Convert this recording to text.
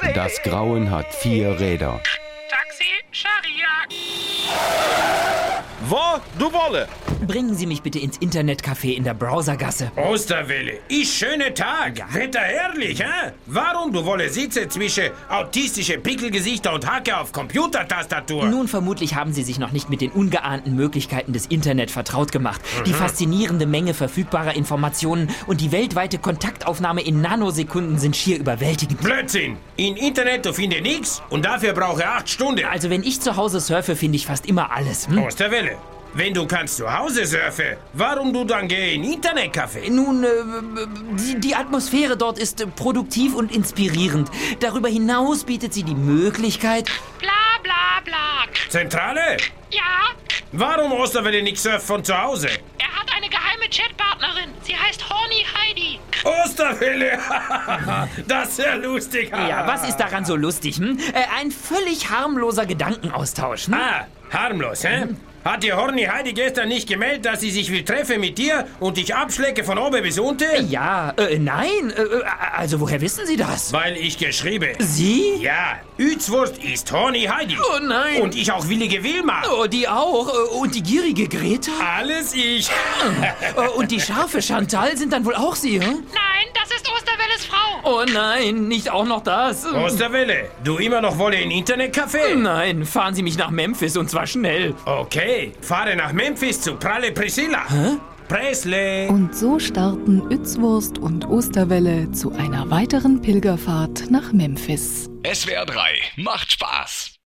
Das Grauen hat 4 Räder. Taxi, Scharia. Wo? Du Wolle? Bringen Sie mich bitte ins Internetcafé in der Browsergasse. Osterwelle, ist schöner Tag. Wetter herrlich, hä? Warum du wolle sitze zwischen autistische Pickelgesichter und Hacke auf Computertastatur? Nun, vermutlich haben Sie sich noch nicht mit den ungeahnten Möglichkeiten des Internet vertraut gemacht. Die faszinierende Menge verfügbarer Informationen und die weltweite Kontaktaufnahme in Nanosekunden sind schier überwältigend. Blödsinn. In Internet du findest nix und dafür brauche 8 Stunden. Also wenn ich zu Hause surfe, finde ich fast immer alles. Osterwelle, wenn du kannst zu Hause surfen, warum du dann geh in Internetcafé? Nun, die Atmosphäre dort ist produktiv und inspirierend. Darüber hinaus bietet sie die Möglichkeit... Bla bla bla. Zentrale? Ja, Warum Osterwelle nicht surft von zu Hause? er hat eine geheime Chatpartnerin. Sie heißt Horny Heidi. Osterwelle! Das ist ja lustig. Ja, was ist daran so lustig? Ein völlig harmloser Gedankenaustausch. Harmlos, hä? Hat die Horny Heidi gestern nicht gemeldet, dass sie sich will treffen mit dir und dich abschlecke von oben bis unten? Ja, nein. Also woher wissen Sie das? Weil ich geschrieben. Sie? Ja, Utzwurst ist Horny Heidi. Oh nein. Und ich auch willige Wilma. Oh, die auch. Und die gierige Greta? Alles ich. Und die scharfe Chantal sind dann wohl auch Sie, hm? Nein, das ist Osterwelles Frau. Oh nein, nicht auch noch das. Osterwelle, du immer noch wolle in Internetcafé? Nein, fahren Sie mich nach Memphis und zwar schnell. Okay, fahre nach Memphis zu Pralle Priscilla. Presley. Und so starten Utzwurst und Osterwelle zu einer weiteren Pilgerfahrt nach Memphis. SWR 3 macht Spaß.